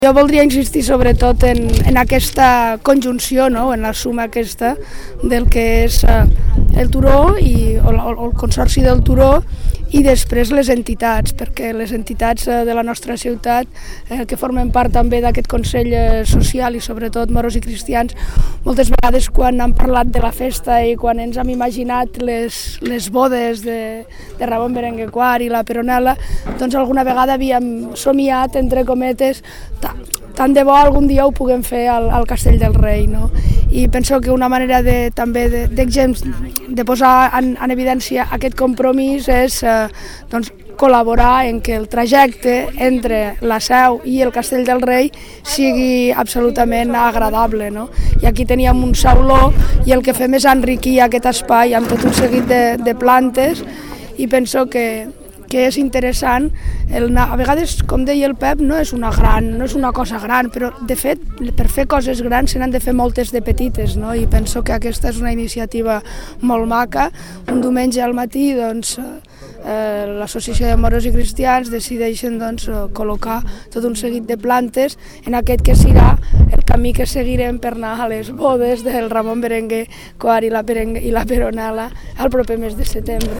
Jo voldria insistir sobretot en aquesta conjunció, no? En la suma aquesta del que és el Turó o el Consorci del Turó i després les entitats, perquè les entitats de la nostra ciutat que formen part també d'aquest Consell Social i sobretot moros i cristians, moltes vegades quan han parlat de la festa i quan ens hem imaginat les bodes de Ramon Berenguer IV i la Peronela, doncs alguna vegada havíem somiat, entre cometes, tant de bo algun dia ho puguem fer al Castell del Rei, no? I penso que una manera també de posar en evidència aquest compromís és col·laborar en que el trajecte entre la Seu i el Castell del Rei sigui absolutament agradable, no? I aquí teníem un sauló i el que fem és enriquir aquest espai amb tot un seguit de plantes i penso que és interessant. A vegades, com deia el Pep, no és una cosa gran, però de fet per fer coses grans se n'han de fer moltes de petites, no? I penso que aquesta és una iniciativa molt maca. Un diumenge al matí l'Associació de Moros i Cristians decideixen col·locar tot un seguit de plantes en aquest que serà el camí que seguirem per anar a les bodes del Ramon Berenguer IV i la Peronela el proper mes de setembre.